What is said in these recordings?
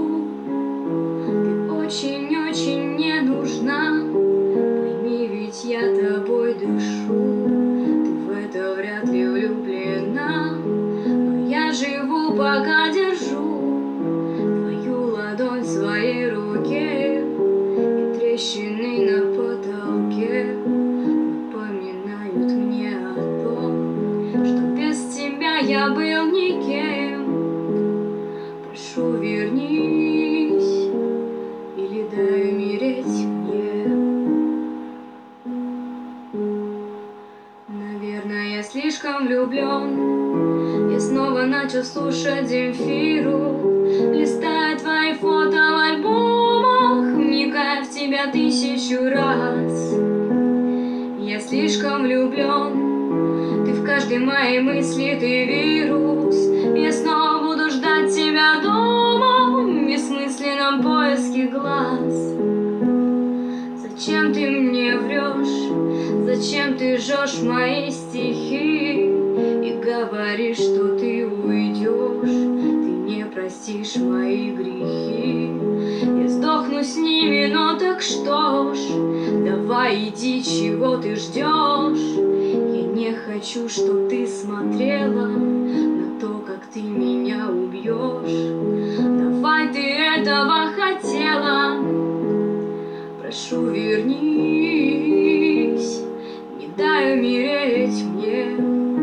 Ты очень-очень не нужна. Пойми, ведь я тобой дышу. Ты в это вряд ли влюблена, но я живу, пока держу твою ладонь в своей руке, и трещины на потолке напоминают мне о том, что без тебя я был никем. Прошу, вернись или дай умереть мне. Наверное, я слишком влюблен. Я снова начал слушать Земфиру, листая твои фото в альбомах, вникая в тебя 1000 раз. Я слишком влюблен. Ты в каждой моей мысли, ты вирус. Я снова буду ждать тебя дома в бессмысленном поиске глаз. Зачем ты мне врешь? Зачем ты жжешь мои стихи и говоришь, что ты уйдешь? Ты не простишь мои грехи. Я сдохну с ними, но так что ж? Давай иди, чего ты ждешь? Я не хочу, чтоб ты смотрела на то, как ты меня убьешь. Давай, ты этого хотела. Прошу, вернись, не дай умереть мне.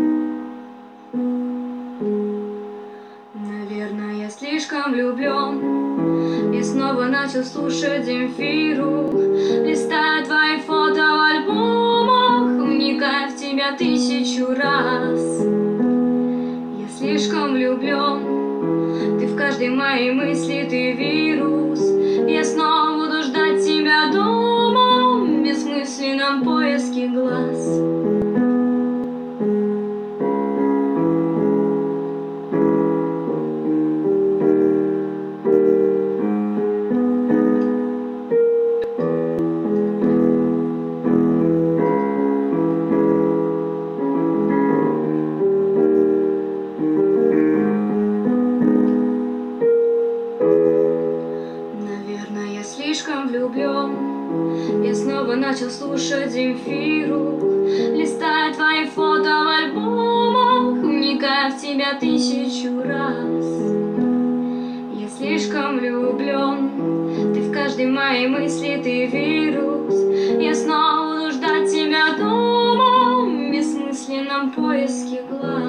Наверное, я слишком влюблен. Я снова начал слушать Земфиру, листая твои фото в альбомах, вникая в тебя 1000 раз. Я слишком влюблен. Ты в каждой моей мысли, ты вирус. Я снова буду ждать тебя дома в бессмысленном поиске глаз. Слишком влюблен. Я снова начал слушать Земфиру, листая твои фото в альбомах, вникая в тебя 1000 раз. Я слишком влюблен. Ты в каждой моей мысли, ты вирус. Я снова буду ждать тебя дома в бессмысленном поиске глаз.